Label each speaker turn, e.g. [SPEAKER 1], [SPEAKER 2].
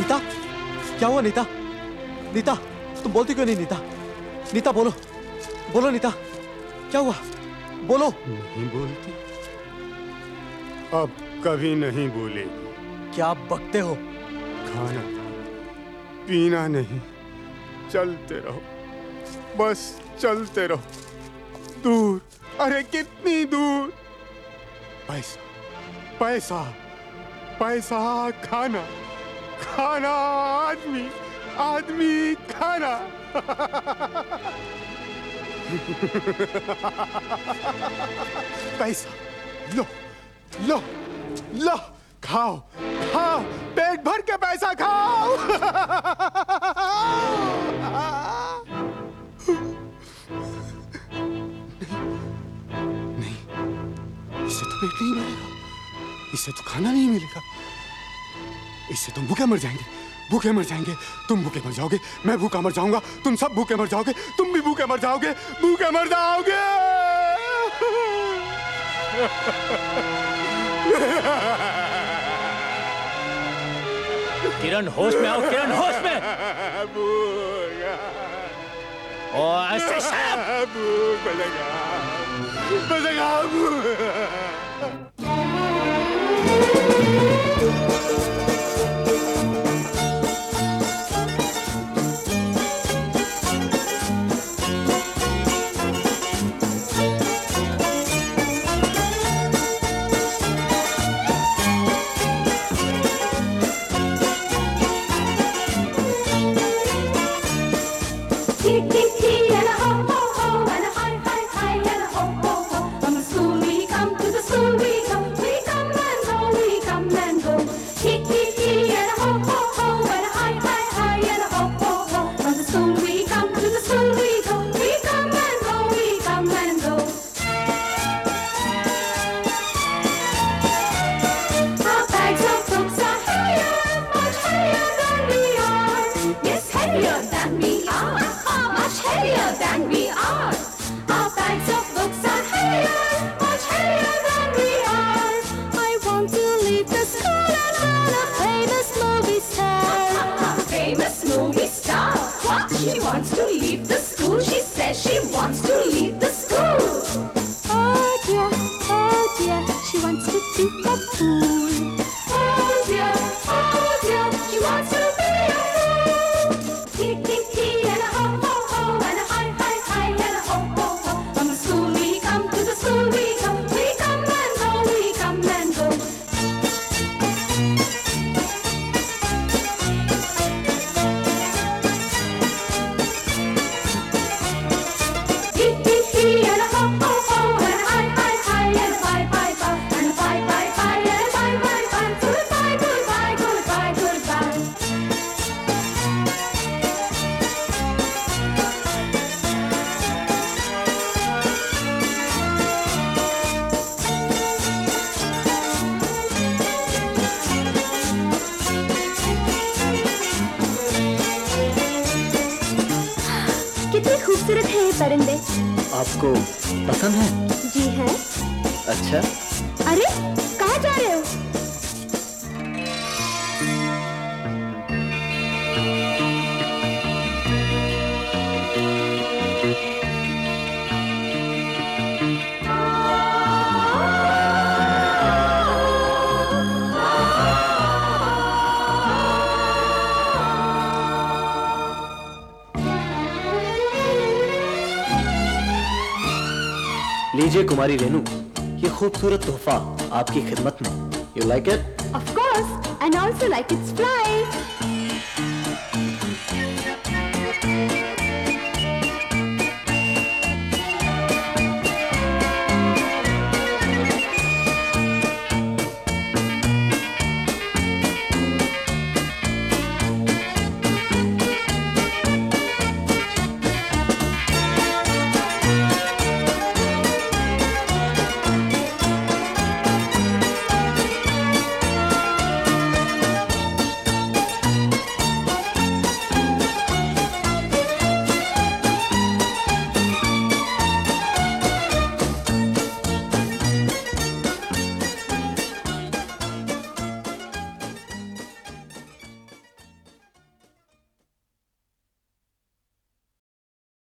[SPEAKER 1] नीता, क्या हुआ नीता? नीता, तुम बोलती क्यों नहीं नीता? नीता बोलो, बोलो नीता, क्या हुआ? बोलो।
[SPEAKER 2] नहीं बोलती, अब कभी नहीं बोलेगी।
[SPEAKER 1] क्या बकते हो?
[SPEAKER 2] खाना पीना नहीं, चलते रहो, बस चलते रहो, दूर, अरे कितनी दूर। पैसा पैसा पैसा, खाना खाना, आदमी आदमी, खाना। पैसा लो लो लो, खाओ खाओ, पेट भर के पैसा खाओ। नहीं, इससे तो पेट नहीं मिलेगा, इससे तो खाना नहीं मिलेगा, इससे तुम भूखे मर जाएंगे, भूखे मर जाएंगे, तुम भूखे मर जाओगे, मैं भूखा मर जाऊंगा, तुम सब भूखे मर जाओगे, तुम भी भूखे मर जाओगे, भूखे मर जाओगे।
[SPEAKER 3] किरण होश में आओ, किरण होश में। ओ ऐसे
[SPEAKER 2] भूख लगा
[SPEAKER 4] She wants to leave the school. She says she wants to leave the school. Oh dear, she wants to be a fool. Oh dear, she wants to be a fool. Hee hee hee and a ho ho ho and a hi hi hi and a ho ho ho. From the school we come, to the school we come and go, we come and go. कितने खूबसूरत है ये परिंदे।
[SPEAKER 3] आपको पसंद है?
[SPEAKER 4] जी है।
[SPEAKER 3] अच्छा,
[SPEAKER 4] अरे कहाँ जा रहे हो?
[SPEAKER 3] लीजिए कुमारी रेनू, ये खूबसूरत तोहफा आपकी खिदमत में। You like it?
[SPEAKER 4] Of course, and also like its fly.